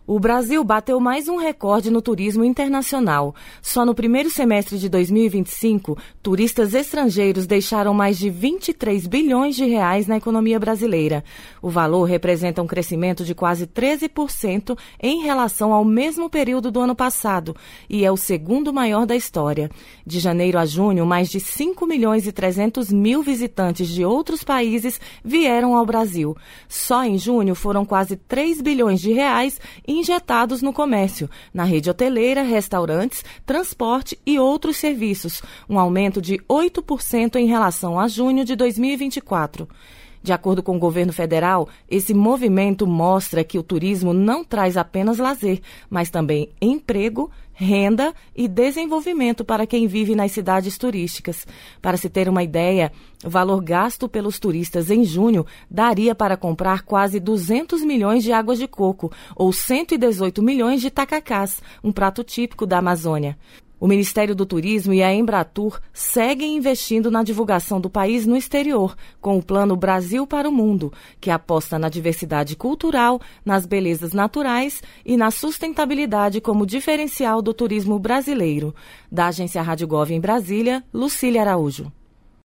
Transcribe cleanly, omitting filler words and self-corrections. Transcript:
O Brasil bateu mais um recorde no turismo internacional. Só no primeiro semestre de 2025, turistas estrangeiros deixaram mais de 23 bilhões de reais na economia brasileira. O valor representa um crescimento de quase 13% em relação ao mesmo período do ano passado e é o segundo maior da história. De janeiro a junho, mais de 5 milhões e 300 mil visitantes de outros países vieram ao Brasil. Só em junho foram quase 3 bilhões de reais injetados no comércio, na rede hoteleira, restaurantes, transporte e outros serviços, um aumento de 8% em relação a junho de 2024. De acordo com o governo federal, esse movimento mostra que o turismo não traz apenas lazer, mas também emprego, renda e desenvolvimento para quem vive nas cidades turísticas. Para se ter uma ideia, o valor gasto pelos turistas em junho daria para comprar quase 200 milhões de águas de coco ou 118 milhões de tacacás, um prato típico da Amazônia. O Ministério do Turismo e a Embratur seguem investindo na divulgação do país no exterior, com o Plano Brasil para o Mundo, que aposta na diversidade cultural, nas belezas naturais e na sustentabilidade como diferencial do turismo brasileiro. Da Agência Rádio Gov em Brasília, Lucília Araújo.